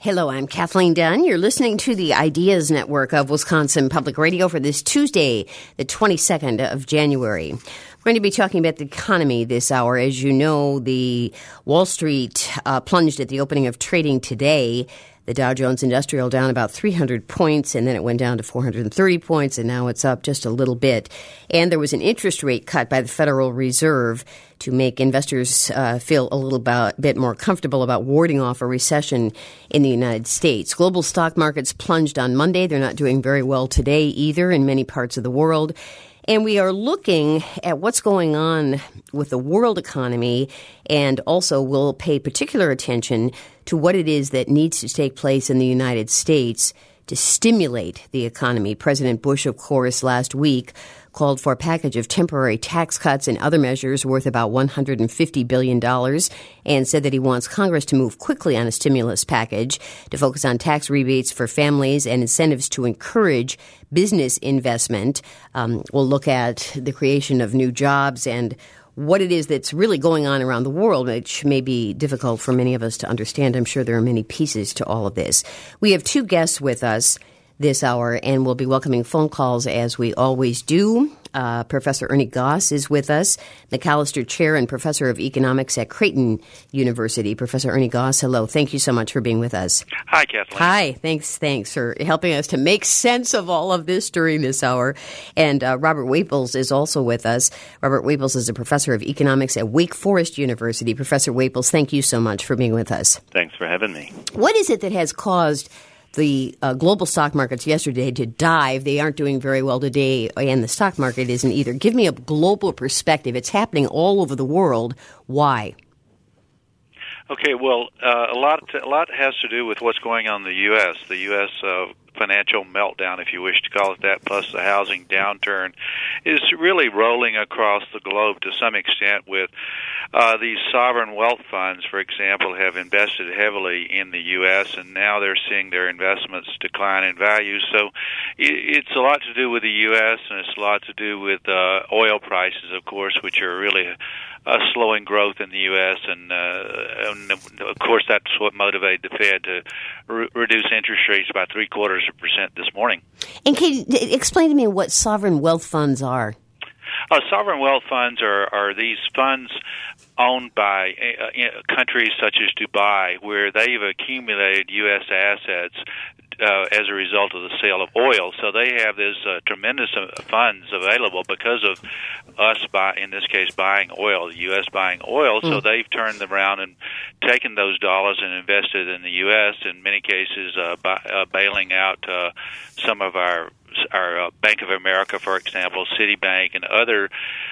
Hello, I'm Kathleen Dunn. You're listening to the Ideas Network of Wisconsin Public Radio for this Tuesday, the 22nd of January. We're going to be talking about the economy this hour. As you know, the Wall Street plunged at the opening of trading today. The Dow Jones Industrial down about 300 points, and then it went down to 430 points, and now it's up just a little bit. And there was an interest rate cut by the Federal Reserve to make investors feel a little bit more comfortable about warding off a recession in the United States. Global stock markets plunged on Monday. They're not doing very well today either in many parts of the world. And we are looking at what's going on with the world economy, and also we'll pay particular attention to what it is that needs to take place in the United States to stimulate the economy. President Bush, of course, last week called for a package of temporary tax cuts and other measures worth about $150 billion and said that he wants Congress to move quickly on a stimulus package to focus on tax rebates for families and incentives to encourage business investment. We'll look at the creation of new jobs and what it is that's really going on around the world, which may be difficult for many of us to understand. I'm sure there are many pieces to all of this. We have two guests with us this hour, and we'll be welcoming phone calls as we always do. Professor Ernie Goss is with us, McAllister Chair and Professor of Economics at Creighton University. Professor Ernie Goss, hello. Thank you so much for being with us. Hi, Kathleen. Hi. Thanks for helping us to make sense of all of this during this hour. And Robert Waples is also with us. Robert Waples is a Professor of Economics at Wake Forest University. Professor Waples, thank you so much for being with us. Thanks for having me. What is it that has caused the global stock markets yesterday to dive? They aren't doing very well today, and the stock market isn't either. Give me a global perspective. It's happening all over the world. Why? Okay, well, a lot has to do with what's going on in the U.S. The U.S. Financial meltdown, if you wish to call it that, plus the housing downturn, is really rolling across the globe to some extent with these sovereign wealth funds, for example, have invested heavily in the U.S., and now they're seeing their investments decline in value. So it's a lot to do with the U.S., and it's a lot to do with oil prices, of course, which are really slowing growth in the U.S., and of course that's what motivated the Fed to reduce interest rates by 0.75% this morning. And can you explain to me what sovereign wealth funds are? Sovereign wealth funds are these funds owned by countries such as Dubai, where they've accumulated U.S. assets as a result of the sale of oil. So they have this tremendous funds available because of us, in this case, buying oil, the U.S. buying oil. So they've turned around and taken those dollars and invested in the U.S., in many cases bailing out some of our Bank of America, for example, Citibank, and other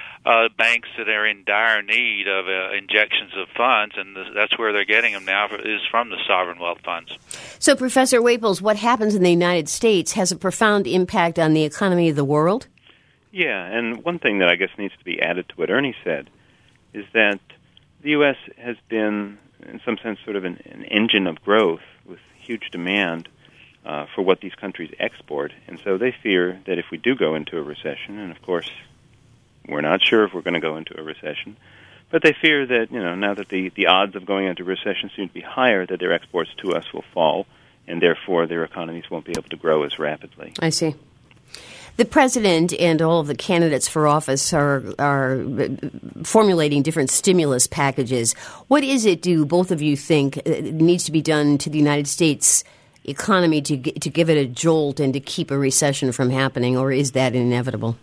banks that are in dire need of injections of funds, and that's where they're getting them now, is from the sovereign wealth funds. So, Professor Waples, what happens in the United States has a profound impact on the economy of the world? Yeah, and one thing that I guess needs to be added to what Ernie said is that the U.S. has been, in some sense, sort of an engine of growth with huge demand for what these countries export, and so they fear that if we do go into a recession, and of course we're not sure if we're going to go into a recession, but they fear that, now that the odds of going into recession seem to be higher, that their exports to us will fall, and therefore their economies won't be able to grow as rapidly. I see. The president and all of the candidates for office are formulating different stimulus packages. What is it, do both of you think, needs to be done to the United States economy to give it a jolt and to keep a recession from happening, or is that inevitable?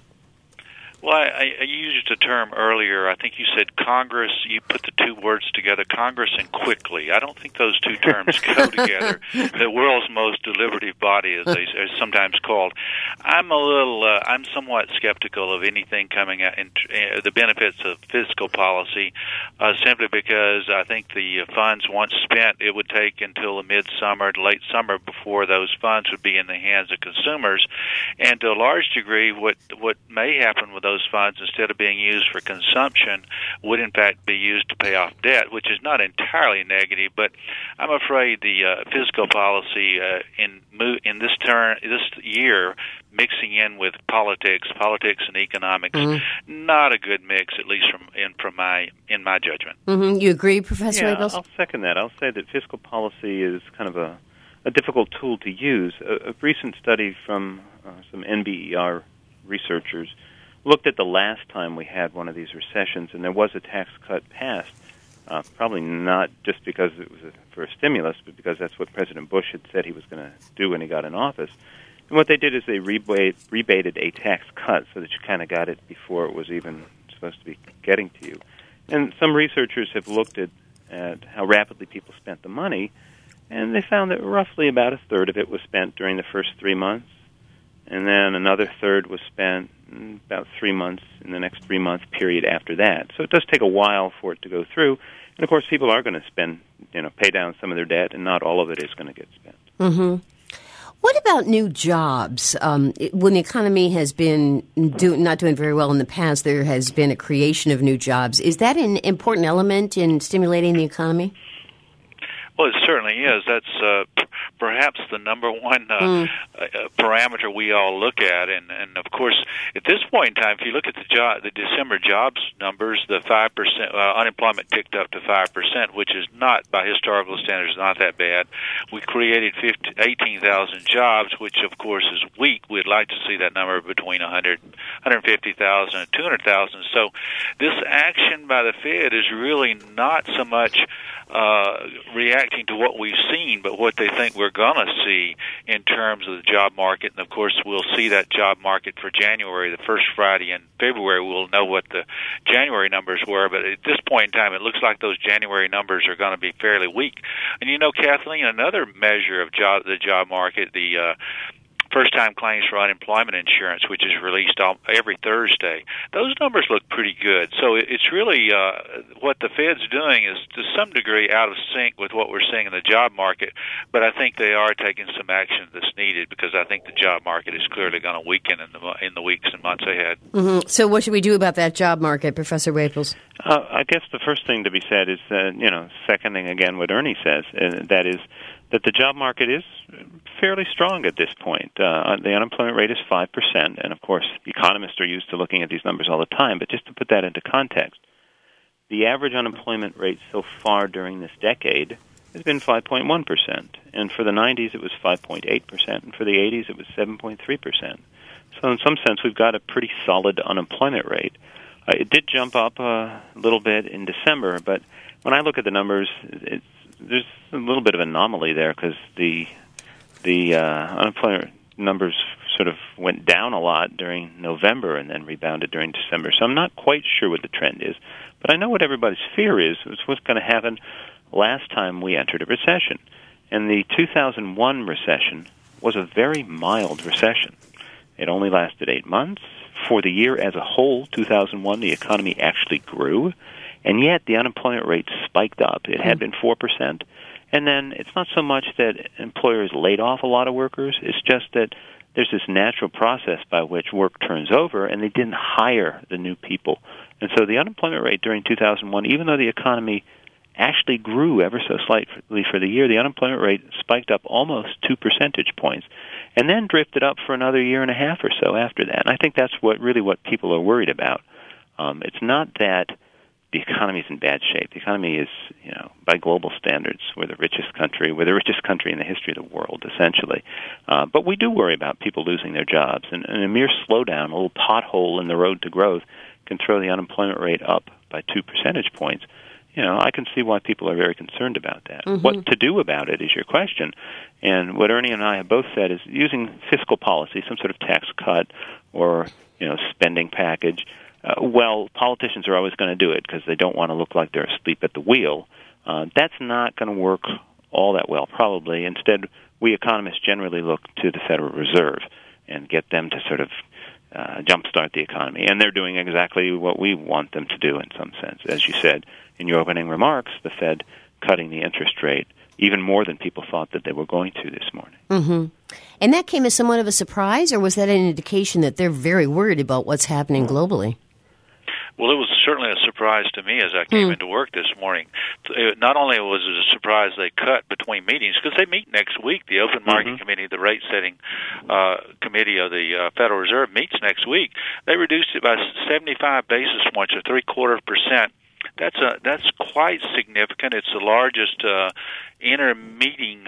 Well, I used a term earlier. I think you said Congress. You put the two words together, Congress and quickly. I don't think those two terms go together. The world's most deliberative body, as they are sometimes called. I'm somewhat skeptical of anything coming out in the benefits of fiscal policy, simply because I think the funds, once spent, it would take until the midsummer to late summer before those funds would be in the hands of consumers. And to a large degree, what may happen with those funds, instead of being used for consumption, would in fact be used to pay off debt, which is not entirely negative. But I'm afraid the fiscal policy in this year, mixing in with politics and economics, not a good mix, at least in my judgment. You agree, Professor Waples? I'll second that. I'll say that fiscal policy is kind of a difficult tool to use. A recent study from some NBER researchers looked at the last time we had one of these recessions, and there was a tax cut passed, probably not just because it was for a stimulus, but because that's what President Bush had said he was going to do when he got in office. And what they did is they rebated a tax cut so that you kind of got it before it was even supposed to be getting to you. And some researchers have looked at how rapidly people spent the money, and they found that roughly about a third of it was spent during the first 3 months, and then another third was spent about 3 months in the next 3-month period after that. So it does take a while for it to go through. And, of course, people are going to spend, pay down some of their debt, and not all of it is going to get spent. Mm-hmm. What about new jobs? When the economy has been not doing very well in the past, there has been a creation of new jobs. Is that an important element in stimulating the economy? Well, it certainly is. That's perhaps the number one parameter we all look at, and of course, at this point in time, if you look at the December jobs numbers, the 5% unemployment ticked up to 5%, which is not, by historical standards, not that bad. We created 18,000 jobs, which of course is weak. We'd like to see that number between 150,000 and 200,000. So, this action by the Fed is really not so much reacting to what we've seen, but what they think we're going to see in terms of the job market. And, of course, we'll see that job market for January. The first Friday in February, we'll know what the January numbers were. But at this point in time, it looks like those January numbers are going to be fairly weak. And, Kathleen, another measure of the job market, the first-time claims for unemployment insurance, which is released every Thursday, those numbers look pretty good. So it's really what the Fed's doing is to some degree out of sync with what we're seeing in the job market, but I think they are taking some action that's needed because I think the job market is clearly going to weaken in the weeks and months ahead. Mm-hmm. So what should we do about that job market, Professor Waples? I guess the first thing to be said is, seconding again what Ernie says, that is that the job market is fairly strong at this point. The unemployment rate is 5%, and of course, economists are used to looking at these numbers all the time, but just to put that into context, the average unemployment rate so far during this decade has been 5.1%, and for the 90s it was 5.8%, and for the 80s it was 7.3%. So in some sense, we've got a pretty solid unemployment rate. It did jump up a little bit in December, but when I look at the numbers, there's a little bit of anomaly there because the unemployment numbers sort of went down a lot during November and then rebounded during December. So I'm not quite sure what the trend is. But I know what everybody's fear is what's going to happen last time we entered a recession. And the 2001 recession was a very mild recession. It only lasted 8 months. For the year as a whole, 2001, the economy actually grew. And yet the unemployment rate spiked up. It had been 4%. And then it's not so much that employers laid off a lot of workers. It's just that there's this natural process by which work turns over, and they didn't hire the new people. And so the unemployment rate during 2001, even though the economy actually grew ever so slightly for the year, the unemployment rate spiked up almost 2 percentage points and then drifted up for another year and a half or so after that. And I think that's what people are worried about. It's not that the economy is in bad shape. The economy is, by global standards, we're the richest country in the history of the world, essentially. But we do worry about people losing their jobs. And a mere slowdown, a little pothole in the road to growth, can throw the unemployment rate up by 2 percentage points. I can see why people are very concerned about that. Mm-hmm. What to do about it is your question. And what Ernie and I have both said is using fiscal policy, some sort of tax cut or, spending package. Politicians are always going to do it because they don't want to look like they're asleep at the wheel. That's not going to work all that well, probably. Instead, we economists generally look to the Federal Reserve and get them to sort of jumpstart the economy. And they're doing exactly what we want them to do in some sense. As you said in your opening remarks, the Fed cutting the interest rate even more than people thought that they were going to this morning. Mm-hmm. And that came as somewhat of a surprise, or was that an indication that they're very worried about what's happening globally? Well, it was certainly a surprise to me as I came into work this morning. Not only was it a surprise they cut between meetings, because they meet next week. The Open Market Committee, the rate-setting committee of the Federal Reserve, meets next week. They reduced it by 75 basis points, or 0.75%. That's quite significant. It's the largest inter-meeting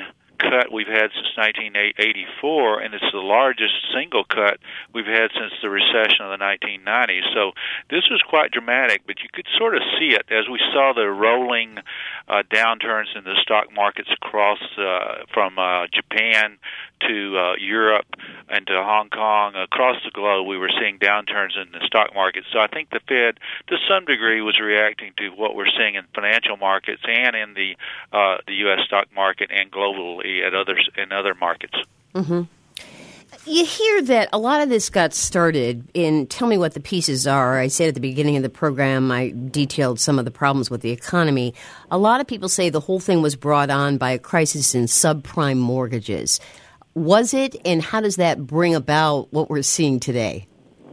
cut we've had since 1984, and it's the largest single cut we've had since the recession of the 1990s. So this was quite dramatic, but you could sort of see it as we saw the rolling downturns in the stock markets across from Japan to Europe and to Hong Kong. Across the globe, we were seeing downturns in the stock market. So I think the Fed, to some degree, was reacting to what we're seeing in financial markets and in the U.S. stock market and globally in other markets. Mm-hmm. You hear that a lot of this got started in, tell me what the pieces are. I said at the beginning of the program, I detailed some of the problems with the economy. A lot of people say the whole thing was brought on by a crisis in subprime mortgages. Was it, and how does that bring about what we're seeing today?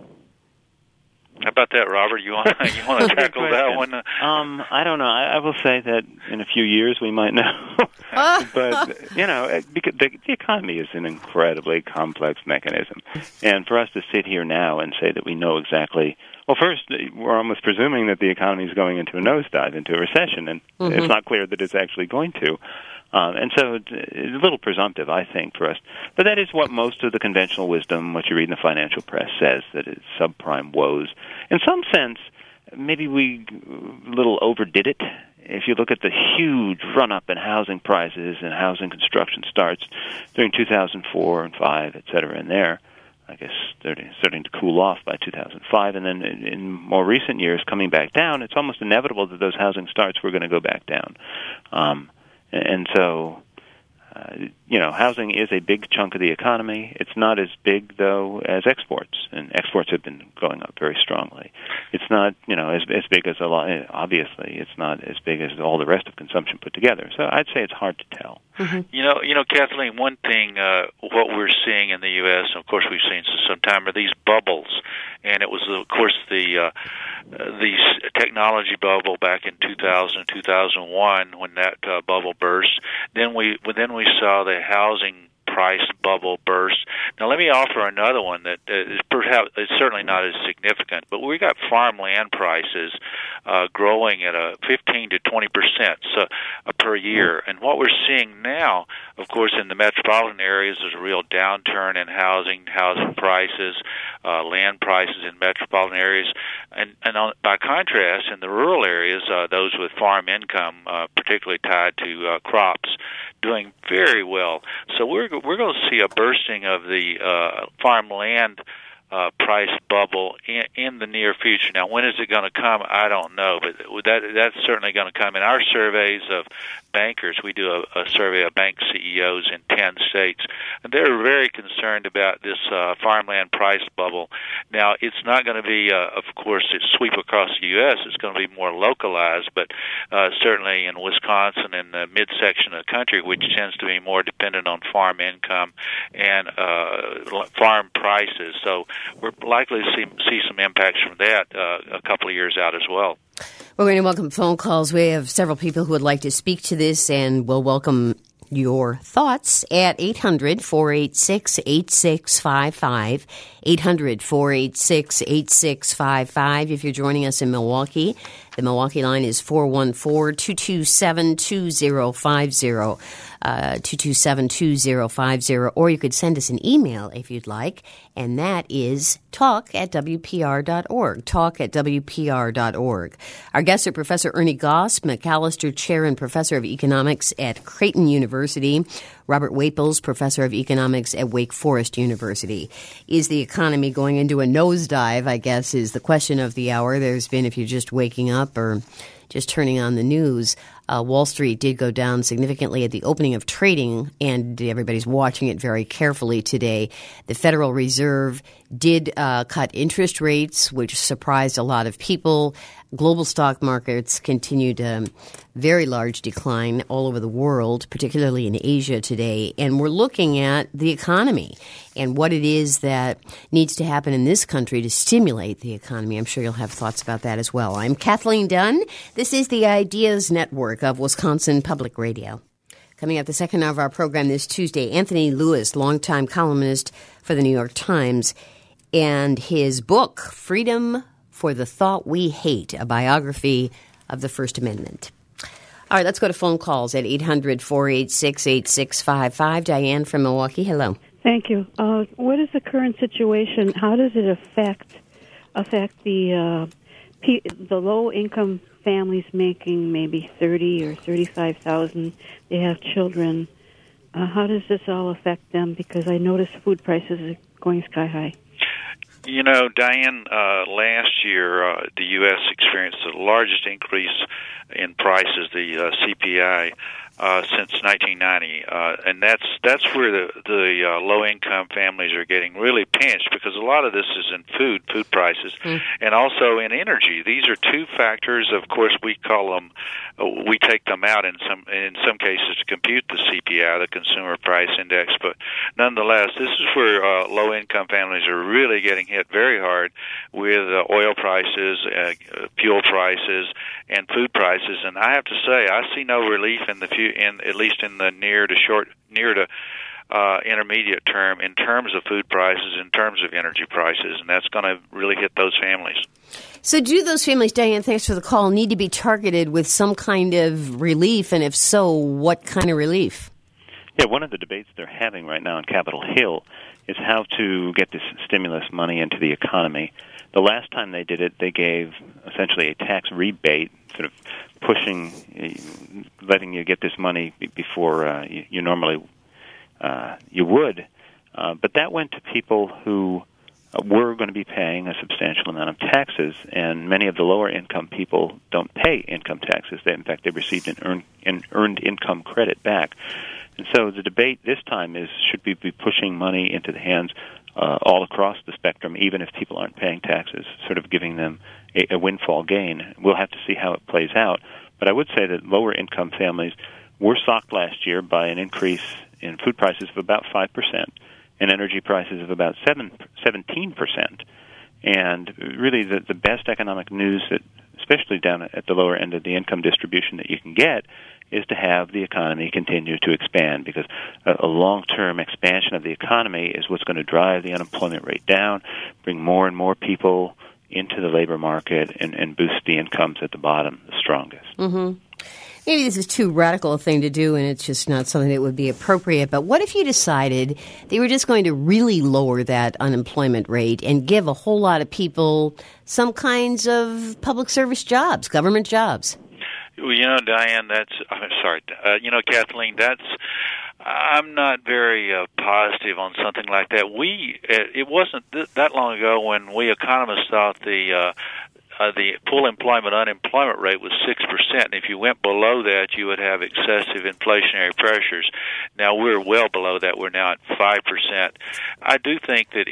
How about that, Robert? You want to tackle that one? I don't know. I will say that in a few years we might know. But, because the economy is an incredibly complex mechanism. And for us to sit here now and say that we know exactly, well, first, we're almost presuming that the economy is going into a nosedive, into a recession, and it's not clear that it's actually going to. And so it's a little presumptive, I think, for us. But that is what most of the conventional wisdom, what you read in the financial press, says, that it's subprime woes. In some sense, maybe we a little overdid it. If you look at the huge run-up in housing prices and housing construction starts during 2004 and 5, et cetera, in there, I guess starting to cool off by 2005, and then in more recent years coming back down, it's almost inevitable that those housing starts were going to go back down. And so, housing is a big chunk of the economy. It's not as big, though, as exports, and exports have been going up very strongly. It's not, as big as a lot. Obviously, it's not as big as all the rest of consumption put together. So I'd say it's hard to tell. Mm-hmm. Kathleen, one thing, what we're seeing in the U.S., and of course we've seen for some time, are these bubbles. And it was, of course, the technology bubble back in 2000, 2001 when that bubble burst. Then we saw the housing price bubble burst. Now, let me offer another one that is perhaps it's certainly not as significant, but we got farmland prices growing at a 15 to 20% per year. And what we're seeing now, of course, in the metropolitan areas, is a real downturn in housing prices, land prices in metropolitan areas, and by contrast, in the rural areas, those with farm income, particularly tied to crops, doing very well. So we're going to see a bursting of the farmland price bubble in the near future. Now, when is it going to come? I don't know, but that's certainly going to come. In our surveys of bankers, we do a survey of bank CEOs in 10 states, and they're very concerned about this farmland price bubble. Now, it's not going to be, of course, it sweep across the U.S. It's going to be more localized, but certainly in Wisconsin and the midsection of the country, which tends to be more dependent on farm income and farm prices. So we're likely to see some impacts from that a couple of years out as well. We're going to welcome phone calls. We have several people who would like to speak to this, and we'll welcome your thoughts at 800-486-8655, 800-486-8655. If you're joining us in Milwaukee, the Milwaukee line is 414-227-2050, 227-2050, or you could send us an email if you'd like, and that is talk@wpr.org, talk@wpr.org. Our guests are Professor Ernie Goss, McAllister Chair and Professor of Economics at Creighton University, Robert Waples, Professor of Economics at Wake Forest University. Is the economy going into a nosedive, I guess, is the question of the hour. There's been, if you're just waking up or just turning on the news, Wall Street did go down significantly at the opening of trading, and everybody's watching it very carefully today. The Federal Reserve did cut interest rates, which surprised a lot of people. Global stock markets continued a very large decline all over the world, particularly in Asia today. And we're looking at the economy and what it is that needs to happen in this country to stimulate the economy. I'm sure you'll have thoughts about that as well. I'm Kathleen Dunn. This is the Ideas Network of Wisconsin Public Radio. Coming up the second hour of our program this Tuesday, Anthony Lewis, longtime columnist for the New York Times, and his book, Freedom for the Thought We Hate, a biography of the First Amendment. All right, let's go to phone calls at 800-486-8655. Diane from Milwaukee, hello. Thank you. What is the current situation? How does it affect the low-income families making maybe $30,000 or $35,000? They have children. How does this all affect them? Because I notice food prices are going sky high. You know, Diane, last year the U.S. experienced the largest increase in prices, the CPI, since 1990, and that's where the low-income families are getting really pinched, because a lot of this is in food prices, and also in energy. These are two factors. Of course, we take them out in some cases to compute the CPI, the Consumer Price Index. But nonetheless, this is where low-income families are really getting hit very hard with oil prices, fuel prices, and food prices. And I have to say, I see no relief at least in the near to intermediate term in terms of food prices, in terms of energy prices, and that's going to really hit those families. So do those families, Diane, thanks for the call, need to be targeted with some kind of relief, and if so, what kind of relief? Yeah, one of the debates they're having right now on Capitol Hill is how to get this stimulus money into the economy. The last time they did it, they gave essentially a tax rebate, sort of letting you get this money before you normally you would. But that went to people who were going to be paying a substantial amount of taxes, and many of the lower-income people don't pay income taxes. In fact, they received an earned income credit back. And so the debate this time is, should we be pushing money into the hands all across the spectrum, even if people aren't paying taxes, sort of giving them a windfall gain? We'll have to see how it plays out. But I would say that lower-income families were socked last year by an increase in food prices of about 5% and energy prices of about 17%. And really the best economic news, that, especially down at the lower end of the income distribution, that you can get is to have the economy continue to expand, because a long-term expansion of the economy is what's going to drive the unemployment rate down, bring more and more people into the labor market, and boost the incomes at the bottom the strongest. Mm-hmm. Maybe this is too radical a thing to do, and it's just not something that would be appropriate, but what if you decided they were just going to really lower that unemployment rate and give a whole lot of people some kinds of public service jobs, government jobs? Well, you know, Diane, Kathleen, I'm not very positive on something like that. It wasn't that long ago when we economists thought the full employment unemployment rate was 6%, and if you went below that, you would have excessive inflationary pressures. Now we're well below that. We're now at 5%. I do think that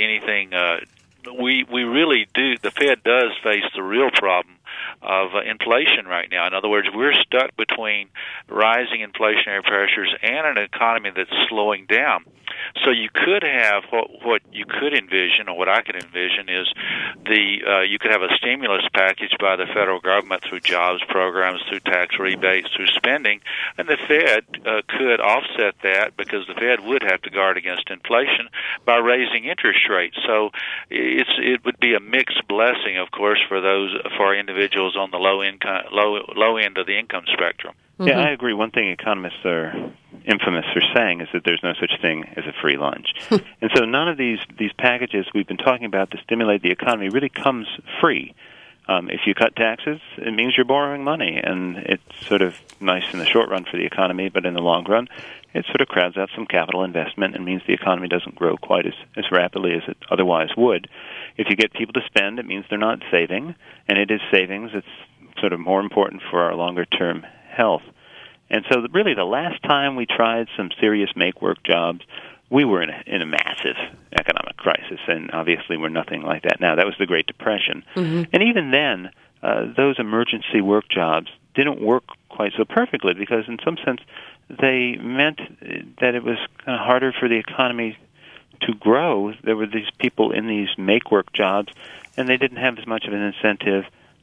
we really do. The Fed does face the real problem of inflation right now. In other words, we're stuck between rising inflationary pressures and an economy that's slowing down. So you could have what you could envision, or what I could envision, is you could have a stimulus package by the federal government through jobs programs, through tax rebates, through spending, and the Fed could offset that, because the Fed would have to guard against inflation by raising interest rates. So it would be a mixed blessing, of course, for individuals on the low end of the income spectrum. Yeah, I agree. One thing economists are infamous for saying is that there's no such thing as a free lunch. And so none of these packages we've been talking about to stimulate the economy really comes free. If you cut taxes, it means you're borrowing money, and it's sort of nice in the short run for the economy, but in the long run, it sort of crowds out some capital investment and means the economy doesn't grow quite as rapidly as it otherwise would. If you get people to spend, it means they're not saving, and it is savings. It's sort of more important for our longer-term health. And so really the last time we tried some serious make-work jobs, we were in a massive economic crisis, and obviously we're nothing like that now. That was the Great Depression. Mm-hmm. And even then, those emergency work jobs didn't work quite so perfectly, because in some sense they meant that it was kind of harder for the economy to grow. There were these people in these make-work jobs, and they didn't have as much of an incentive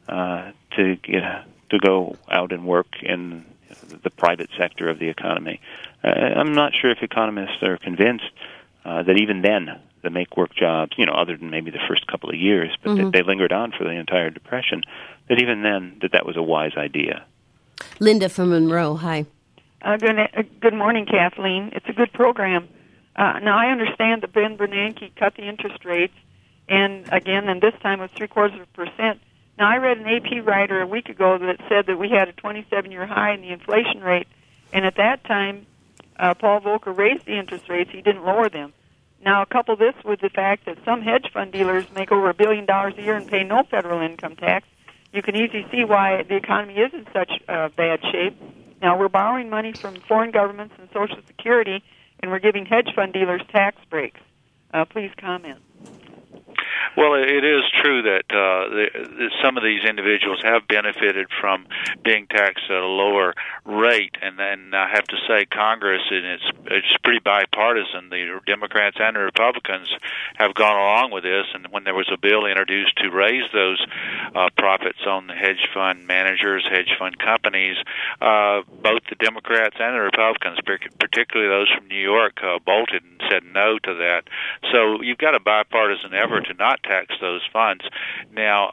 to go out and work in the private sector of the economy. I'm not sure if economists are convinced that even then the make-work jobs, other than maybe the first couple of years, but they lingered on for the entire Depression, that even then that was a wise idea. Linda from Monroe, hi. Good morning, Kathleen. It's a good program. Now, I understand that Ben Bernanke cut the interest rates, and this time it was 0.75%. Now, I read an AP writer a week ago that said that we had a 27-year high in the inflation rate, and at that time, Paul Volcker raised the interest rates. He didn't lower them. Now, couple this with the fact that some hedge fund dealers make over $1 billion a year and pay no federal income tax. You can easily see why the economy is in such bad shape. Now, we're borrowing money from foreign governments and Social Security, and we're giving hedge fund dealers tax breaks. Please comment. Well, it is true that some of these individuals have benefited from being taxed at a lower rate, and then I have to say Congress, and it's pretty bipartisan. The Democrats and the Republicans have gone along with this, and when there was a bill introduced to raise those profits on the hedge fund managers, hedge fund companies, both the Democrats and the Republicans, particularly those from New York, bolted and said no to that. So you've got a bipartisan effort to not tax those funds. Now,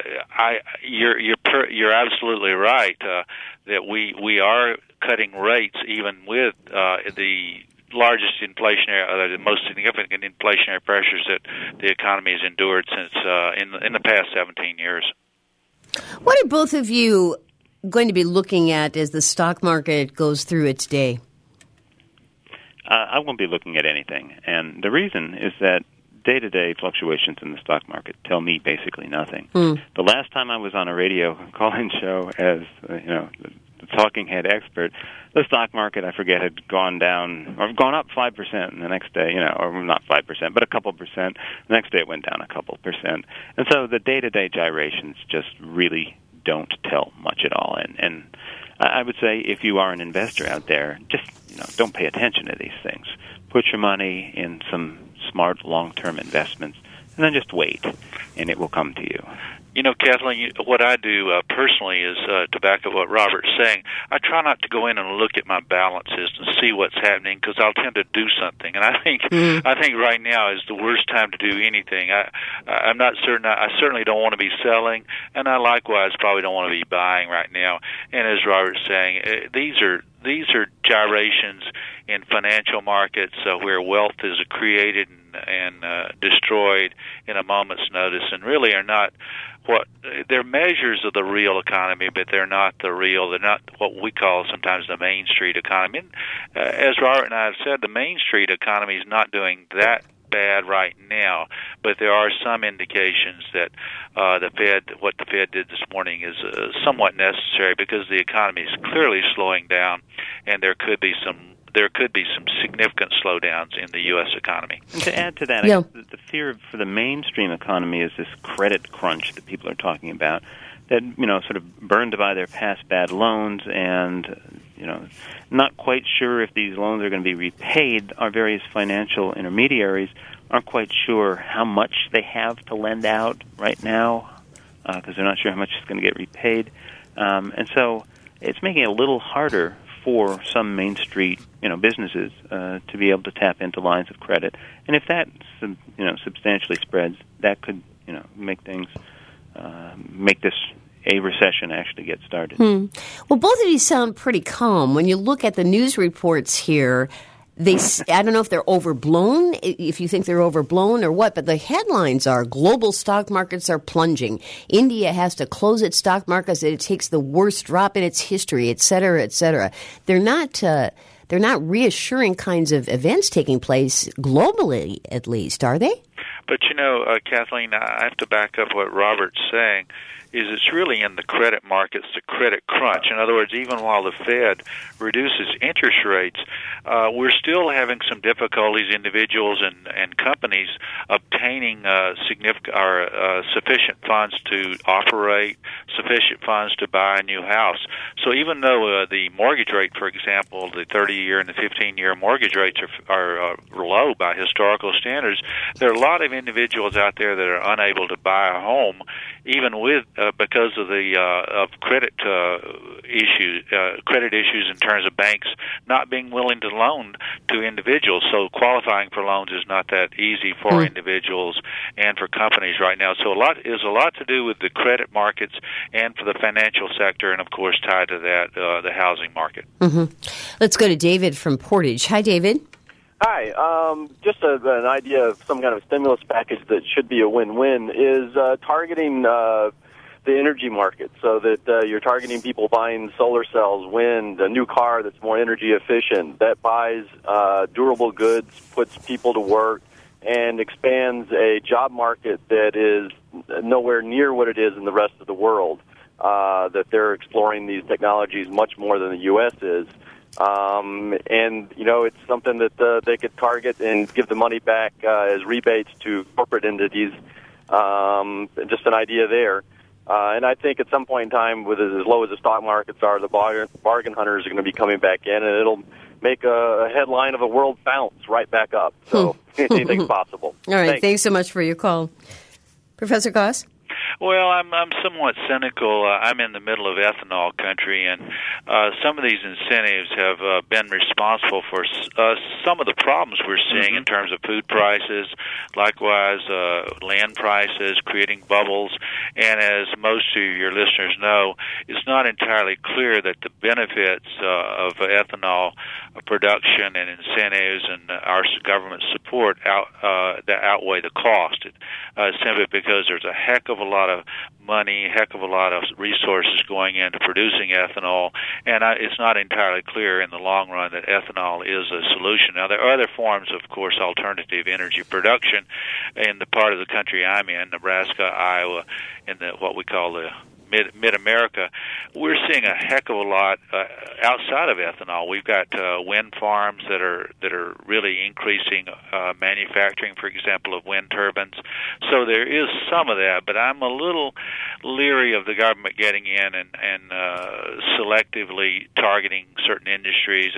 you're absolutely right that we are cutting rates even with the largest inflationary, the most significant inflationary pressures that the economy has endured since in the past 17 years. What are both of you going to be looking at as the stock market goes through its day? I won't be looking at anything, and the reason is that day-to-day fluctuations in the stock market tell me basically nothing. The last time I was on a radio call-in show as the talking head expert, the stock market, I forget, had gone down or gone up 5%, and the next day, or not 5%, but a couple percent. The next day it went down a couple percent. And so the day-to-day gyrations just really don't tell much at all. And I would say if you are an investor out there, just don't pay attention to these things. Put your money in some smart long-term investments, and then just wait, and it will come to you. Kathleen, what I do personally is, to back up what Robert's saying, I try not to go in and look at my balances and see what's happening because I'll tend to do something. And I think right now is the worst time to do anything. I'm not certain. I certainly don't want to be selling, and I likewise probably don't want to be buying right now. And as Robert's saying, these are gyrations in financial markets where wealth is created and destroyed in a moment's notice, and really are not they're measures of the real economy, but they're not the real. They're not what we call sometimes the Main Street economy. And, as Robert and I have said, the Main Street economy is not doing that bad right now, but there are some indications that what the Fed did this morning is somewhat necessary because the economy is clearly slowing down, and there could be some significant slowdowns in the U.S. economy. And to add to that, I guess the fear for the mainstream economy is this credit crunch that people are talking about, that sort of burned by their past bad loans and not quite sure if these loans are going to be repaid. Our various financial intermediaries aren't quite sure how much they have to lend out right now because they're not sure how much is going to get repaid, and so it's making it a little harder for some Main Street, businesses to be able to tap into lines of credit. And if that, substantially spreads, that could, make things, make this a recession actually get started. Well, both of you sound pretty calm. When you look at the news reports here, I don't know if they're overblown, if you think they're overblown or what, but the headlines are global stock markets are plunging. India has to close its stock markets. It takes the worst drop in its history, et cetera, et cetera. They're not reassuring kinds of events taking place globally, at least, are they? But, Kathleen, I have to back up what Robert's saying. Is it's really in the credit markets, the credit crunch. In other words, even while the Fed reduces interest rates, we're still having some difficulties, individuals and companies, obtaining sufficient funds to operate, sufficient funds to buy a new house. So even though the mortgage rate, for example, the 30-year and the 15-year mortgage rates are low by historical standards, there are a lot of individuals out there that are unable to buy a home, even with because of the of credit issues in terms of banks not being willing to loan to individuals. So qualifying for loans is not that easy for individuals and for companies right now. So a lot to do with the credit markets and for the financial sector, and of course tied to that the housing market. Let's go to David from Portage. Hi, David. Hi. Just an idea of some kind of stimulus package that should be a win-win is targeting the energy market so that you're targeting people buying solar cells, wind, a new car that's more energy efficient, that buys durable goods, puts people to work, and expands a job market that is nowhere near what it is in the rest of the world, that they're exploring these technologies much more than the U.S. is. And, you know, it's something that they could target and give the money back as rebates to corporate entities. Just an idea there. And I think at some point in time, with as low as the stock markets are, the bargain hunters are going to be coming back in, and it'll make a headline of a world bounce right back up. So anything's possible. All right. Thanks so much for your call. Professor Goss? Well, I'm somewhat cynical. I'm in the middle of ethanol country, and some of these incentives have been responsible for some of the problems we're seeing in terms of food prices, likewise land prices, creating bubbles. And as most of your listeners know, it's not entirely clear that the benefits of ethanol production and incentives and our government support that outweigh the cost, simply because there's a heck of a lot of money, heck of a lot of resources going into producing ethanol, and it's not entirely clear in the long run that ethanol is a solution. Now, there are other forms, of course, alternative energy production in the part of the country I'm in, Nebraska, Iowa, in what we call the mid-America. We're seeing a heck of a lot outside of ethanol. We've got wind farms that are really increasing manufacturing, for example, of wind turbines. So there is some of that, but I'm a little leery of the government getting in and selectively targeting certain industries.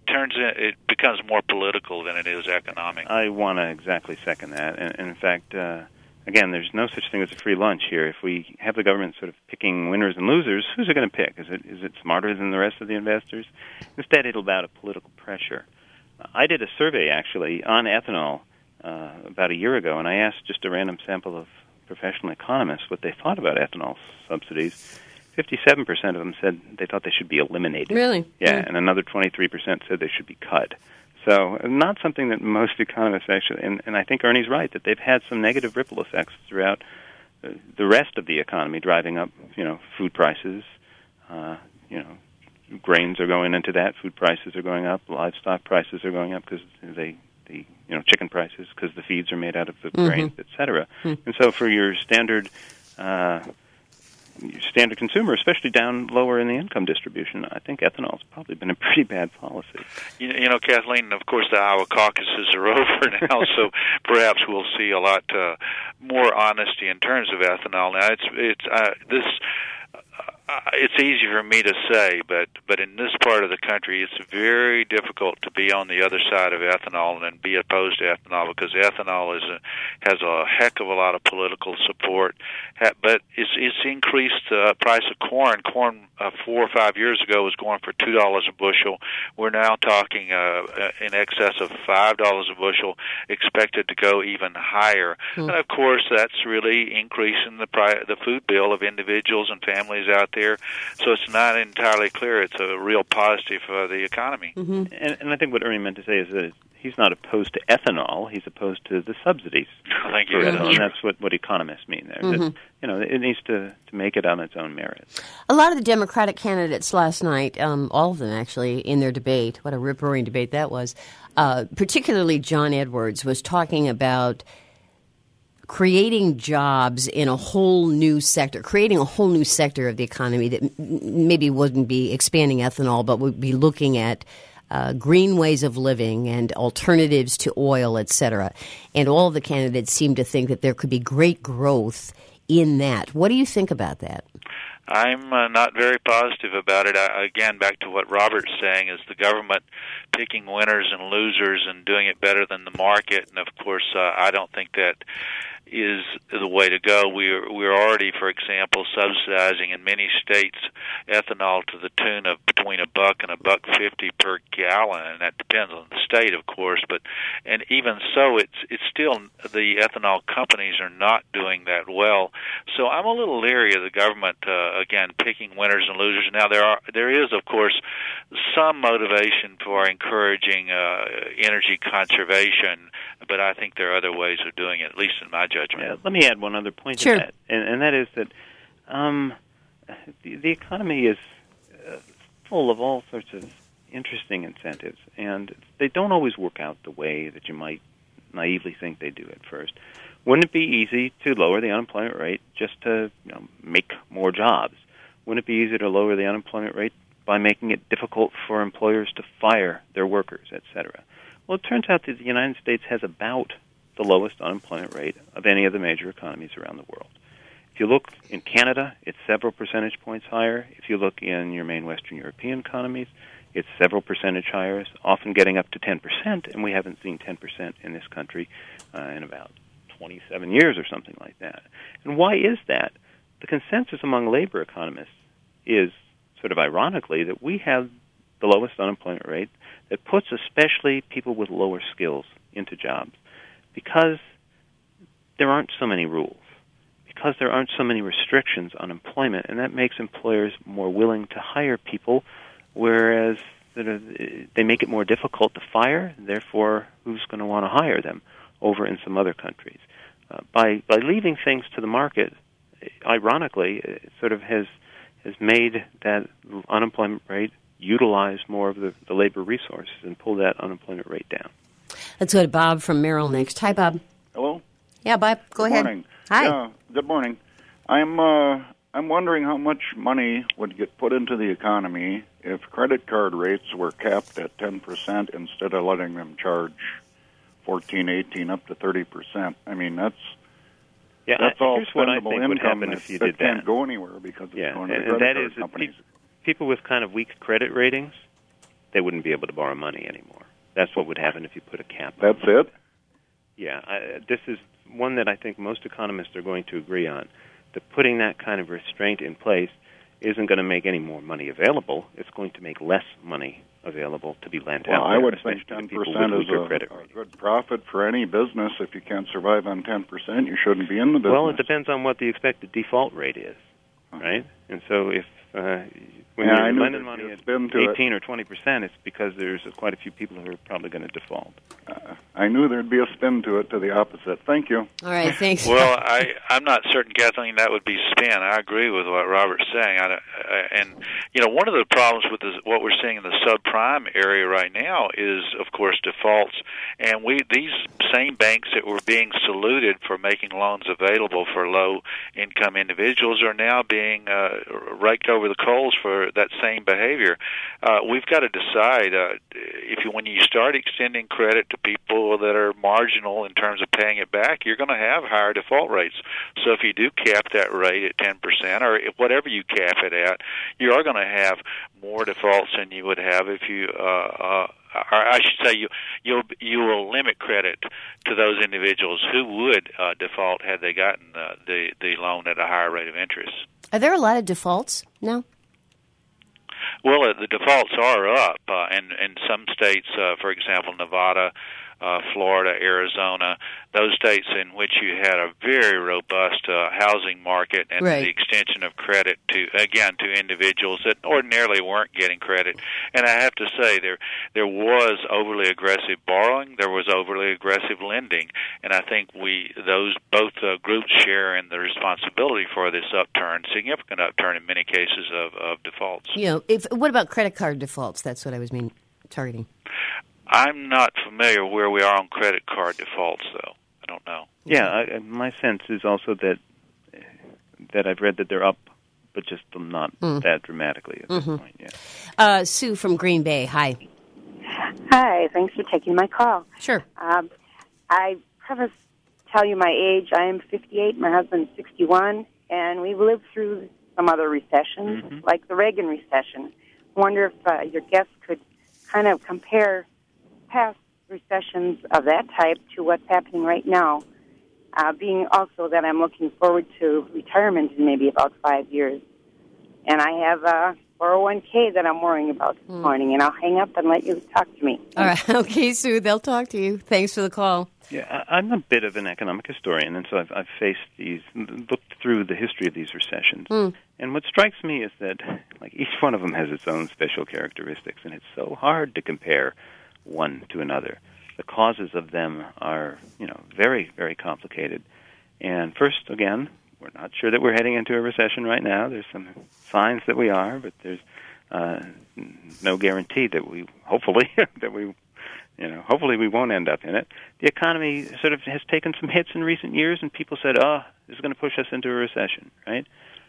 It becomes more political than it is economic. I want to exactly second that. And in fact, again, there's no such thing as a free lunch here. If we have the government sort of picking winners and losers, who's it going to pick? Is it smarter than the rest of the investors? Instead, it'll be out of political pressure. I did a survey, actually, on ethanol about a year ago, and I asked just a random sample of professional economists what they thought about ethanol subsidies. 57% of them said they thought they should be eliminated. Really? Yeah, and another 23% said they should be cut. So not something that most economists actually, and I think Ernie's right, that they've had some negative ripple effects throughout the rest of the economy, driving up, food prices. Grains are going into that. Food prices are going up. Livestock prices are going up because chicken prices, because the feeds are made out of the grains, et cetera. And so for your standard consumer, especially down lower in the income distribution, I think ethanol's probably been a pretty bad policy. Kathleen, of course, the Iowa caucuses are over now, so perhaps we'll see a lot more honesty in terms of ethanol. Now, it's easy for me to say, but in this part of the country, it's very difficult to be on the other side of ethanol and be opposed to ethanol, because ethanol has a heck of a lot of political support. But it's increased the price of corn. Corn 4 or 5 years ago was going for $2 a bushel. We're now talking in excess of $5 a bushel, expected to go even higher. And of course, that's really increasing the food bill of individuals and families out there. So it's not entirely clear it's a real positive for the economy. And I think what Ernie meant to say is that he's not opposed to ethanol; he's opposed to the subsidies. Thank you. And that's what economists mean there. That, it needs to make it on its own merit. A lot of the Democratic candidates last night, all of them actually, in their debate, what a rip-roaring debate that was, particularly John Edwards, was talking about creating jobs in a whole new sector, creating a whole new sector of the economy that maybe wouldn't be expanding ethanol, but would be looking at green ways of living and alternatives to oil, et cetera. And all the candidates seem to think that there could be great growth in that. What do you think about that? I'm not very positive about it. Again, back to what Robert's saying, is the government picking winners and losers and doing it better than the market. And, of course, I don't think that is the way to go. We're already, for example, subsidizing in many states ethanol to the tune of between $1 and $1.50 per gallon, and that depends on the state, of course. And even so, it's still the ethanol companies are not doing that well. So I'm a little leery of the government again picking winners and losers. Now there is, of course, some motivation for encouraging energy conservation, but I think there are other ways of doing it, at least in my judgment. Let me add one other point Sure. to that, and that is that the economy is full of all sorts of interesting incentives, and they don't always work out the way that you might naively think they do at first. Wouldn't it be easy to lower the unemployment rate just to make more jobs? Wouldn't it be easier to lower the unemployment rate by making it difficult for employers to fire their workers, et cetera? Well, it turns out that the United States has about the lowest unemployment rate of any of the major economies around the world. If you look in Canada, it's several percentage points higher. If you look in your main Western European economies, it's several percentage higher, often getting up to 10%, and we haven't seen 10% in this country in about 27 years or something like that. And why is that? The consensus among labor economists is, sort of ironically, that we have the lowest unemployment rate that puts especially people with lower skills into jobs because there aren't so many rules, because there aren't so many restrictions on employment, and that makes employers more willing to hire people, whereas they make it more difficult to fire, and therefore who's going to want to hire them over in some other countries? By leaving things to the market, ironically, it sort of has made that unemployment rate utilize more of the labor resources and pull that unemployment rate down. Let's go to Bob from Merrill next. Hi, Bob. Hello? Yeah, Bob, go ahead. Morning. Hi. Yeah, good morning. I'm wondering how much money would get put into the economy if credit card rates were capped at 10% instead of letting them charge 14, 18, up to 30%. I mean, that's all here's what I spendable think would income happen if you that did can't that. go anywhere because it's going to the and credit that card is companies. People with kind of weak credit ratings, they wouldn't be able to borrow money anymore. That's what would happen if you put a cap on That's it? Yeah, this is one that I think most economists are going to agree on, that putting that kind of restraint in place isn't going to make any more money available. It's going to make less money available to be lent out. Well, I would think especially 10% is a good profit for any business. If you can't survive on 10%, you shouldn't be in the business. Well, it depends on what the expected default rate is, right? And so if when you're lending money at 18 or 20%, it's because there's quite a few people who are probably going to default. I knew there'd be a spin to it, to the opposite. Thank you. All right, thanks. Well, I'm not certain, Kathleen, that would be spin. I agree with what Robert's saying. And one of the problems with what we're seeing in the subprime area right now is, of course, defaults. And these same banks that were being saluted for making loans available for low-income individuals are now being raked over the coals for that same behavior. We've got to decide when you start extending credit to people that are marginal in terms of paying it back, you're going to have higher default rates. So if you do cap that rate at 10% or whatever you cap it at, you are going to have more defaults than you would have if you or I should say you will limit credit to those individuals who would default had they gotten the loan at a higher rate of interest. Are there a lot of defaults now? Well, the defaults are up, and in some states, for example, Nevada, Florida, Arizona, those states in which you had a very robust housing market and right. the extension of credit to individuals that ordinarily weren't getting credit. And I have to say there was overly aggressive borrowing, there was overly aggressive lending, and I think both groups share in the responsibility for this significant upturn in many cases of defaults. What about credit card defaults? That's what I was targeting. I'm not familiar where we are on credit card defaults, though. I don't know. Yeah, my sense is also that I've read that they're up, but just not that dramatically at this point. Yeah. Sue from Green Bay. Hi. Hi. Thanks for taking my call. Sure. I preface tell you my age. I am 58. My husband's 61, and we've lived through some other recessions, like the Reagan recession. I wonder if your guests could kind of compare past recessions of that type to what's happening right now being also that I'm looking forward to retirement in maybe about 5 years. And I have a 401k that I'm worrying about this morning, and I'll hang up and let you talk to me. All right. Okay, Sue, they'll talk to you. Thanks for the call. Yeah, I'm a bit of an economic historian, and so I've faced these, looked through the history of these recessions. And what strikes me is that, like, each one of them has its own special characteristics, and it's so hard to compare one to another. The causes of them are, very, very complicated. And first, again, we're not sure that we're heading into a recession right now. There's some signs that we are, but there's no guarantee that we, hopefully, hopefully we won't end up in it. The economy sort of has taken some hits in recent years, and people said, this is going to push us into a recession, right?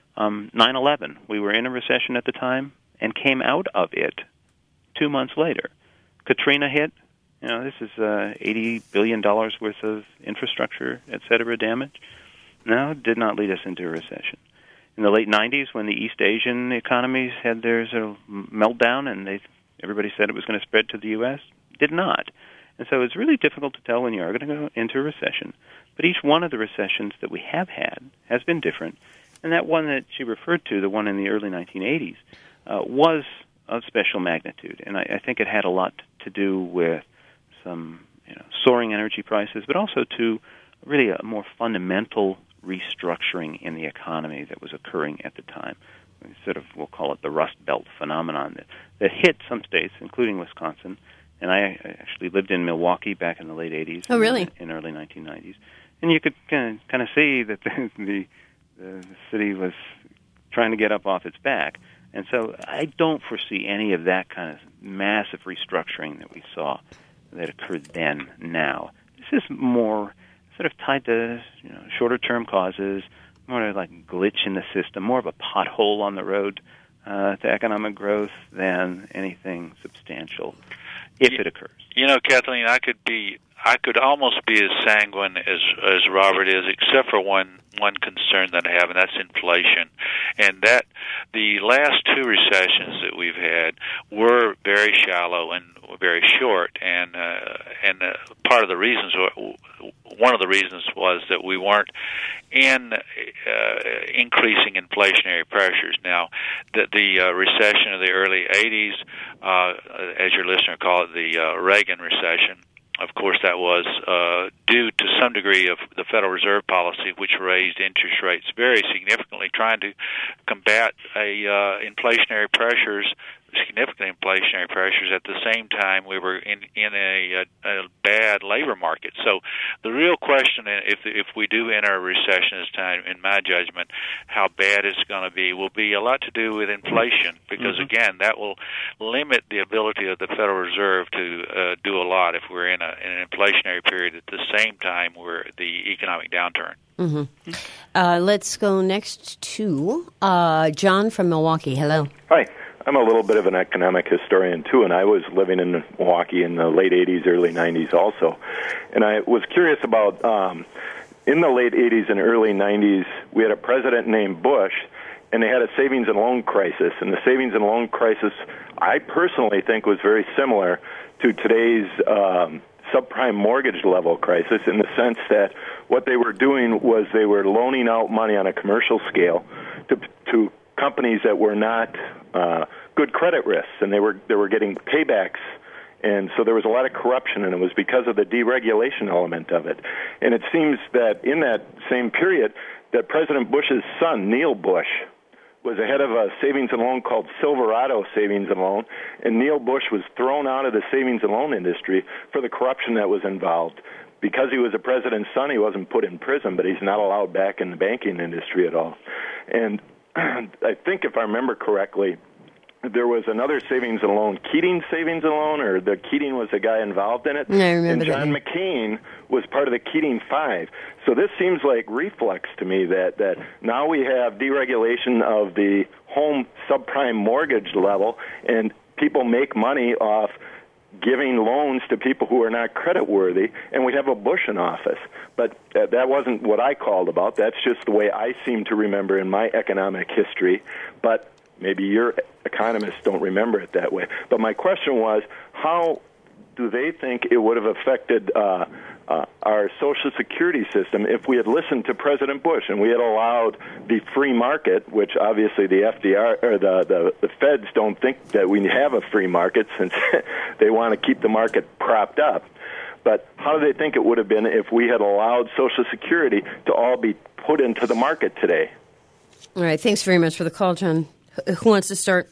9/11, we were in a recession at the time and came out of it 2 months later. Katrina hit. This is $80 billion worth of infrastructure, et cetera, damage. No, it did not lead us into a recession. In the late 90s, when the East Asian economies had their sort of meltdown and everybody said it was going to spread to the U.S., did not. And so it's really difficult to tell when you are going to go into a recession. But each one of the recessions that we have had has been different. And that one that she referred to, the one in the early 1980s, was of special magnitude. And I think it had a lot to do with some soaring energy prices, but also to really a more fundamental restructuring in the economy that was occurring at the time. We'll call it the Rust Belt phenomenon that hit some states, including Wisconsin. And I actually lived in Milwaukee back in the late 80s. Oh, really? In early 1990s. And you could kind of see that the city was trying to get up off its back. And so I don't foresee any of that kind of massive restructuring that we saw that occurred then now. This is more sort of tied to shorter-term causes, more like glitch in the system, more of a pothole on the road to economic growth than anything substantial, if it occurs. Kathleen, I could almost be as sanguine as Robert is, except for one concern that I have, and that's inflation. And that the last two recessions that we've had were very shallow and very short, and part of the reasons, one of the reasons was that we weren't in increasing inflationary pressures. Now, the recession of the early 80s, as your listener called it, the Reagan recession, of course, that was due to some degree of the Federal Reserve policy, which raised interest rates very significantly, trying to combat inflationary pressures, significant inflationary pressures. At the same time, we were in a bad labor market. So the real question, if we do enter a recession this time, in my judgment, how bad it's going to be, will be a lot to do with inflation, because, again, that will limit the ability of the Federal Reserve to do a lot if we're in an inflationary period at the same time we're the economic downturn. Let's go next to John from Milwaukee. Hello. Hi. I'm a little bit of an economic historian, too, and I was living in Milwaukee in the late 80s, early 90s also. And I was curious about, in the late 80s and early 90s, we had a president named Bush, and they had a savings and loan crisis. And the savings and loan crisis, I personally think, was very similar to today's subprime mortgage level crisis, in the sense that what they were doing was they were loaning out money on a commercial scale to companies that were not good credit risks, and they were getting paybacks, and so there was a lot of corruption, and it was because of the deregulation element of it. And it seems that in that same period, that President Bush's son, Neil Bush, was the head of a savings and loan called Silverado Savings and Loan, and Neil Bush was thrown out of the savings and loan industry for the corruption that was involved. Because he was a president's son, he wasn't put in prison, but he's not allowed back in the banking industry at all. And I think, if I remember correctly, there was another savings and loan, Keating Savings and Loan, or the Keating was the guy involved in it. I remember and John McCain was part of the Keating Five. So this seems like reflex to me, that now we have deregulation of the home subprime mortgage level, and people make money off giving loans to people who are not creditworthy, and we have a Bush in office. But that wasn't what I called about. That's just the way I seem to remember in my economic history. But maybe your economists don't remember it that way. But my question was, how do they think it would have affected our Social Security system, if we had listened to President Bush and we had allowed the free market, which obviously the FDR or the feds don't think that we have a free market since they want to keep the market propped up. But how do they think it would have been if we had allowed Social Security to all be put into the market today? All right. Thanks very much for the call, John. Who wants to start?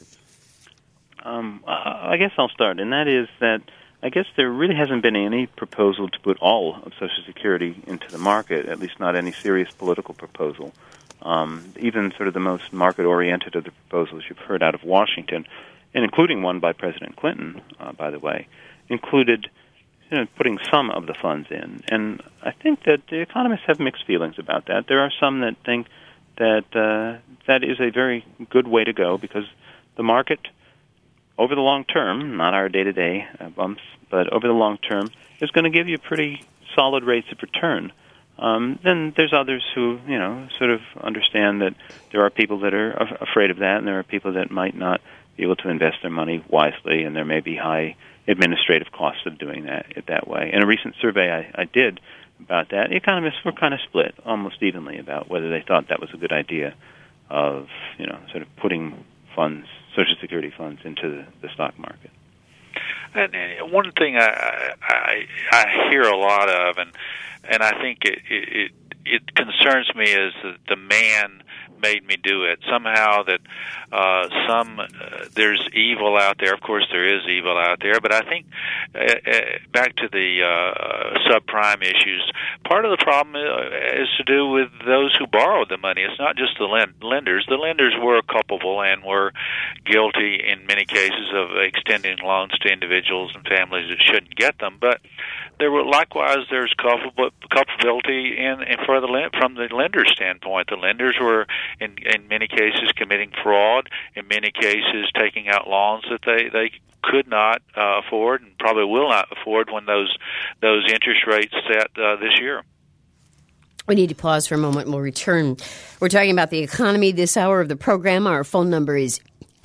I guess I'll start, and that is that I guess there really hasn't been any proposal to put all of Social Security into the market, at least not any serious political proposal. Even sort of the most market-oriented of the proposals you've heard out of Washington, and including one by President Clinton, by the way, included putting some of the funds in. And I think that the economists have mixed feelings about that. There are some that think that that is a very good way to go because the market, over the long term, not our day-to-day bumps, but over the long term, is going to give you pretty solid rates of return. Then there's others who, sort of understand that there are people that are afraid of that, and there are people that might not be able to invest their money wisely, and there may be high administrative costs of doing that way. In a recent survey I did about that, the economists were kind of split almost evenly about whether they thought that was a good idea of, sort of putting funds, Social Security funds, into the stock market. And one thing I hear a lot of, and I think it concerns me, is that the man made me do it. Somehow that there's evil out there. Of course, there is evil out there, but I think back to the subprime issues, part of the problem is to do with those who borrowed the money. It's not just the lenders. The lenders were culpable and were guilty in many cases of extending loans to individuals and families that shouldn't get them, but there's culpability from the lender's standpoint. The lenders were in many cases committing fraud, in many cases taking out loans that they could not afford and probably will not afford when those interest rates set this year. We need to pause for a moment. We'll return. We're talking about the economy this hour of the program. Our phone number is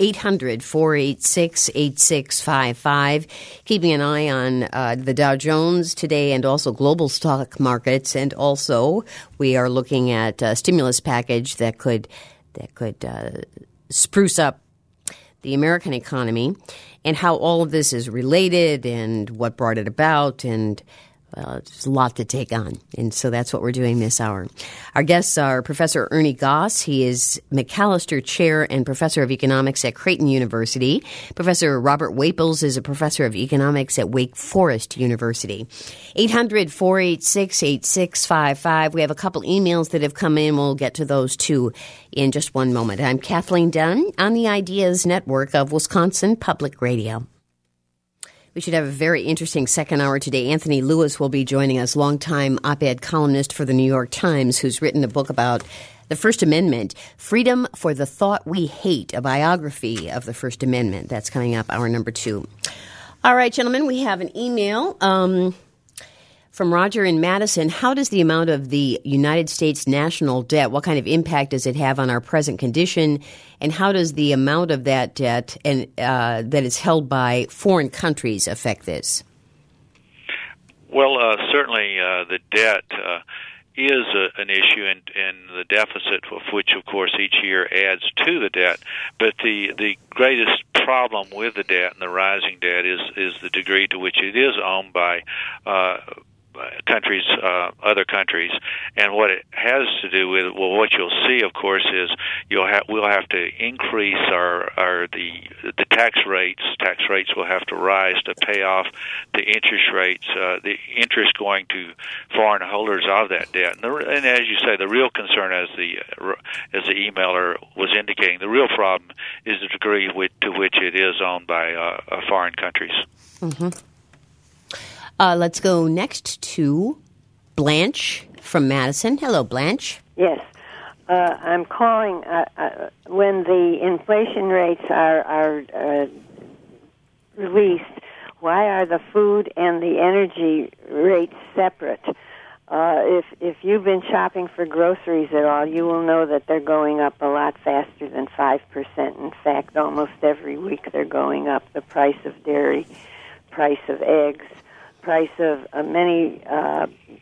800-486-8655. Keeping an eye on the Dow Jones today and also global stock markets. And also we are looking at a stimulus package that could spruce up the American economy and how all of this is related and what brought it about, and there's a lot to take on, and so that's what we're doing this hour. Our guests are Professor Ernie Goss. He is McAllister Chair and Professor of Economics at Creighton University. Professor Robert Waples is a Professor of Economics at Wake Forest University. 800-486-8655. We have a couple emails that have come in. We'll get to those, too, in just one moment. I'm Kathleen Dunn on the Ideas Network of Wisconsin Public Radio. We should have a very interesting second hour today. Anthony Lewis will be joining us, longtime op-ed columnist for the New York Times, who's written a book about the First Amendment, Freedom for the Thought We Hate, a biography of the First Amendment. That's coming up, hour number 2. All right, gentlemen, we have an email from Roger in Madison. How does the amount of the United States national debt, what kind of impact does it have on our present condition, and how does the amount of that debt and that is held by foreign countries affect this? Well, certainly the debt is an issue, and the deficit, of which, of course, each year adds to the debt. But the greatest problem with the debt and the rising debt is the degree to which it is owned by countries, other countries, and what it has to do with, well, what you'll see, of course, is we'll have to increase the tax rates. Tax rates will have to rise to pay off the interest rates, the interest going to foreign holders of that debt. And as you say, the real concern, as the emailer was indicating, the real problem is the degree to which it is owned by foreign countries. Mm-hmm. Let's go next to Blanche from Madison. Hello, Blanche. Yes. I'm calling when the inflation rates are released. Why are the food and the energy rates separate? If you've been shopping for groceries at all, you will know that they're going up a lot faster than 5%. In fact, almost every week they're going up. The price of dairy, price of eggs, price of many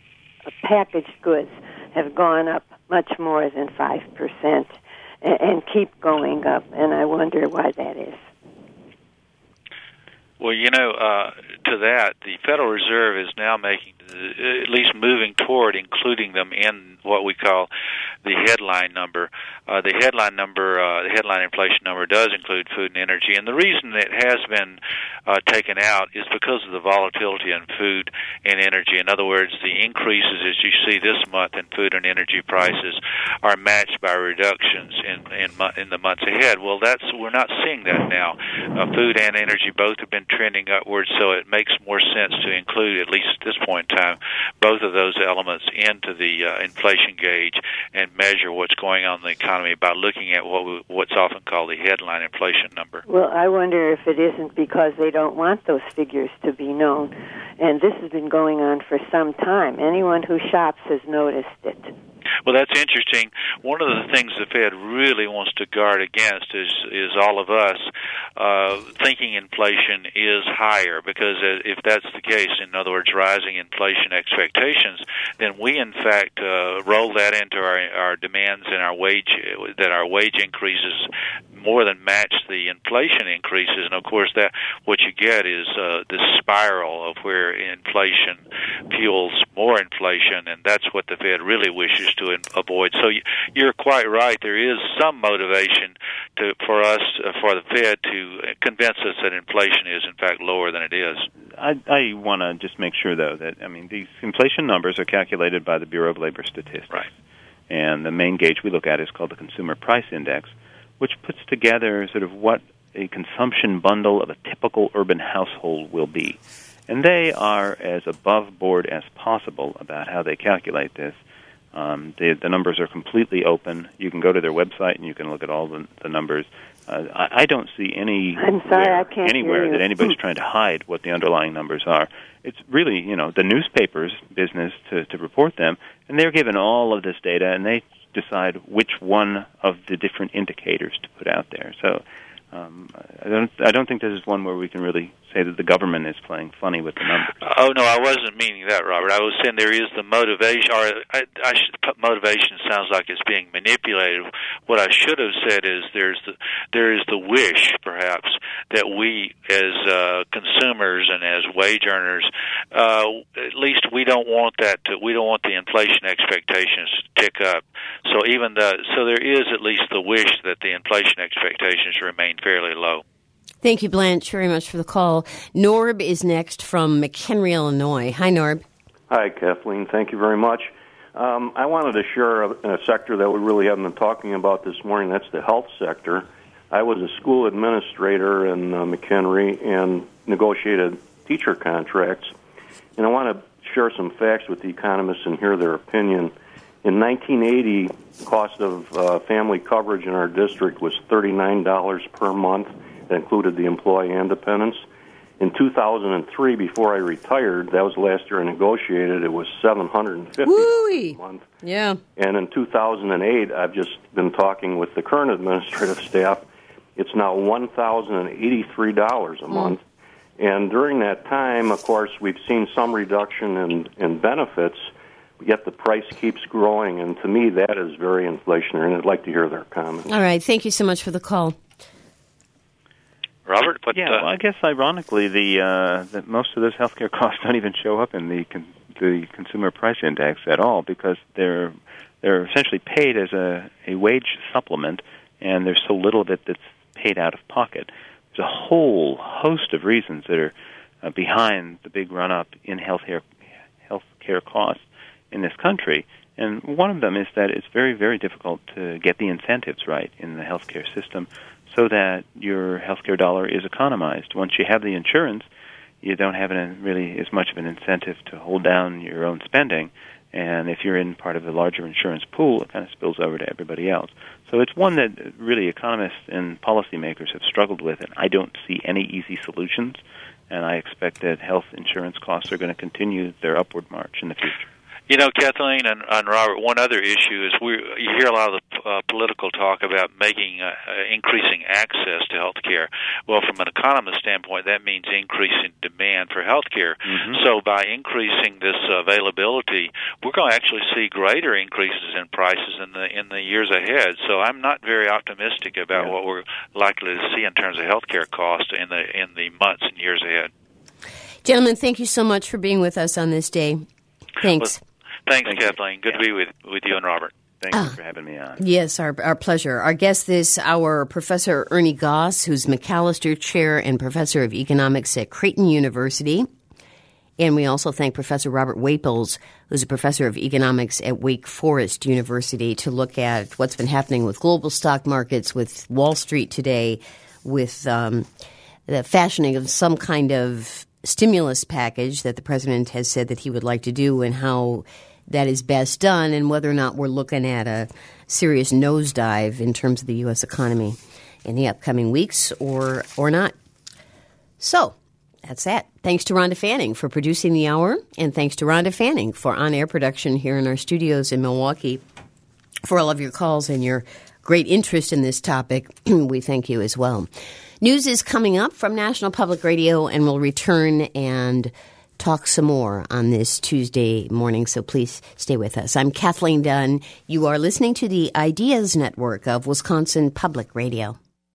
packaged goods have gone up much more than 5% and keep going up, and I wonder why that is. Well, to that, the Federal Reserve is now making, at least moving toward including them in what we call the headline number. The headline inflation number does include food and energy, and the reason it has been taken out is because of the volatility in food and energy. In other words, the increases as you see this month in food and energy prices are matched by reductions in the months ahead. Well, we're not seeing that now. Food and energy both have been trending upwards, so it makes more sense to include, at least at this point in time, both of those elements into the inflation gauge and measure what's going on in the economy by looking at what's often called the headline inflation number. Well, I wonder if it isn't because they don't want those figures to be known, and this has been going on for some time. Anyone who shops has noticed it. Well, that's interesting. One of the things the Fed really wants to guard against is all of us thinking inflation is higher, because if that's the case, in other words, rising inflation expectations, then we in fact roll that into our demands and our wage increases more than match the inflation increases, and of course that what you get is this spiral of where inflation fuels more inflation, and that's what the Fed really wishes to avoid. So you're quite right. There is some motivation for the Fed to convince us that inflation is in fact lower than it is. I want to just make sure, though, that these inflation numbers are calculated by the Bureau of Labor Statistics, right? And the main gauge we look at is called the Consumer Price Index, which puts together sort of what a consumption bundle of a typical urban household will be. And they are as above board as possible about how they calculate this. The numbers are completely open. You can go to their website and you can look at all the numbers. I don't see anywhere that anybody's trying to hide what the underlying numbers are. It's really, the newspaper's business to report them, and they're given all of this data, and they decide which one of the different indicators to put out there. So I don't think this is one where we can really say that the government is playing funny with the numbers. Oh, no, I wasn't meaning that, Robert. I was saying there is the motivation, or motivation sounds like it's being manipulated. What I should have said is there is the wish, perhaps, that we as consumers and as wage earners, at least we don't want the inflation expectations to tick up. So there is at least the wish that the inflation expectations remain fairly low. Thank you, Blanche, very much for the call. Norb is next from McHenry, Illinois. Hi, Norb. Hi, Kathleen. Thank you very much. I wanted to share a sector that we really haven't been talking about this morning. That's the health sector. I was a school administrator in McHenry and negotiated teacher contracts. And I want to share some facts with the economists and hear their opinion. In 1980, the cost of family coverage in our district was $39 per month. That included the employee and dependents. In 2003, before I retired, that was the last year I negotiated, it was $750 a month. Yeah. And in 2008, I've just been talking with the current administrative staff, it's now $1,083 a month. And during that time, of course, we've seen some reduction in benefits, yet the price keeps growing, and to me, that is very inflationary, and I'd like to hear their comments. All right. Thank you so much for the call. Robert? Well, I guess ironically, that most of those healthcare costs don't even show up in the Consumer Price Index at all, because they're essentially paid as a wage supplement, and there's so little of it that's paid out of pocket. There's a whole host of reasons that are behind the big run-up in healthcare costs in this country, and one of them is that it's very, very difficult to get the incentives right in the healthcare system so that your healthcare dollar is economized. Once you have the insurance, you don't have really as much of an incentive to hold down your own spending, and if you're in part of the larger insurance pool, it kind of spills over to everybody else. So it's one that really economists and policymakers have struggled with, and I don't see any easy solutions, and I expect that health insurance costs are going to continue their upward march in the future. Kathleen and Robert, one other issue is you hear a lot of the political talk about making increasing access to health care. Well, from an economist standpoint, that means increasing demand for health care. So by increasing this availability, we're going to actually see greater increases in prices in the years ahead. So I'm not very optimistic about what we're likely to see in terms of health care costs in the months and years ahead. Gentlemen, thank you so much for being with us on this day. Thanks. Well, thanks, Kathleen. Good to be with you and Robert. Thank you for having me on. Yes, our pleasure. Our guest this hour, Professor Ernie Goss, who's McAllister Chair and Professor of Economics at Creighton University. And we also thank Professor Robert Waples, who's a professor of economics at Wake Forest University, to look at what's been happening with global stock markets, with Wall Street today, with the fashioning of some kind of stimulus package that the president has said that he would like to do, and how that is best done, and whether or not we're looking at a serious nosedive in terms of the U.S. economy in the upcoming weeks or not. So that's that. Thanks to Rhonda Fanning for producing the hour, and thanks to Rhonda Fanning for on-air production here in our studios in Milwaukee. For all of your calls and your great interest in this topic, we thank you as well. News is coming up from National Public Radio, and we'll return and talk some more on this Tuesday morning, so please stay with us. I'm Kathleen Dunn. You are listening to the Ideas Network of Wisconsin Public Radio.